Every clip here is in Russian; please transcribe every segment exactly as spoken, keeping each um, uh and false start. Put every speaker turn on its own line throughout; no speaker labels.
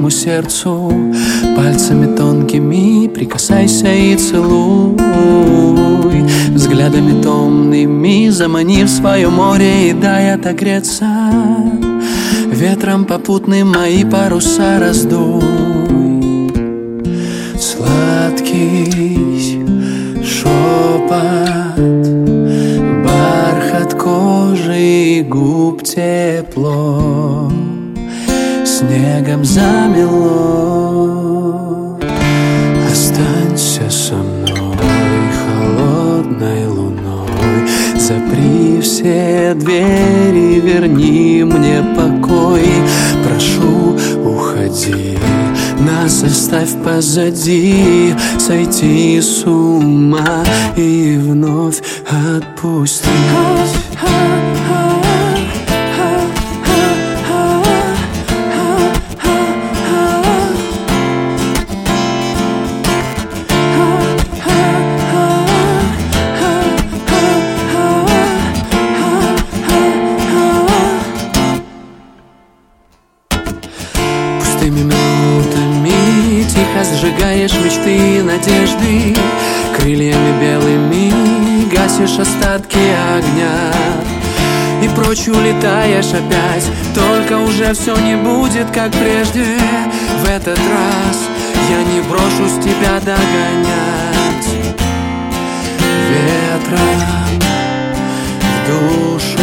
моему сердцу. Пальцами тонкими прикасайся и целуй, взглядами томными замани в свое море и дай отогреться. Ветром попутным мои паруса раздуй. Сладкий шепот, бархат кожи и губ тепло снегом замело. Останься со мной холодной луной, запри все двери, верни мне покой. Прошу, уходи, нас оставь позади, сойти с ума и вновь отпустить. Пустыми минутами тихо сжигаешь мечты и надежды, крыльями белыми гасишь остатки огня. И прочь улетаешь опять, только уже все не будет, как прежде. В этот раз я не брошусь тебя догонять. Ветром в душу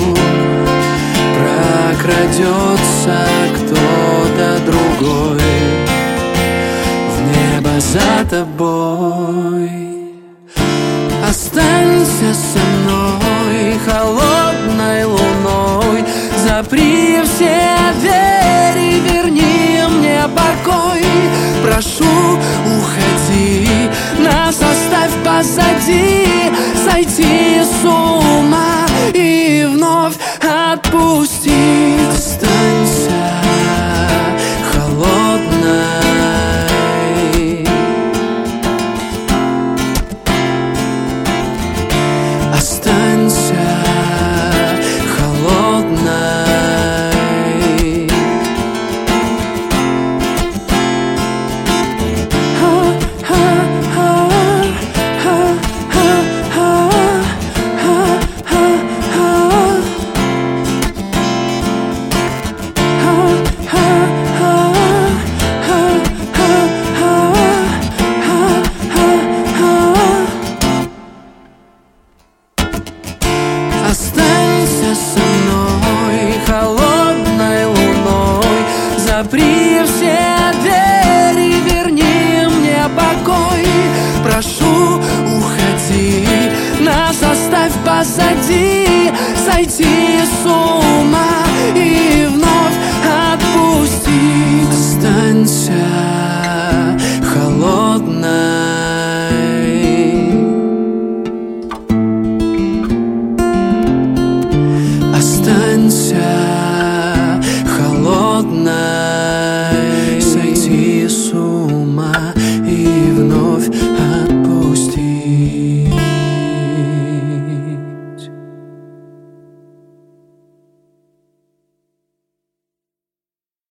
прокрадется кто-то другой, в небо за тобой. Останься со мной холодной луной, запри все двери, верни мне покой. Прошу, уходи, нас оставь позади, сойти с ума и вновь отпустить. Останься холодной, останься холодной. Останься со мной холодной луной, запри все двери, верни мне покой. Прошу, уходи, нас оставь позади, сойти с ума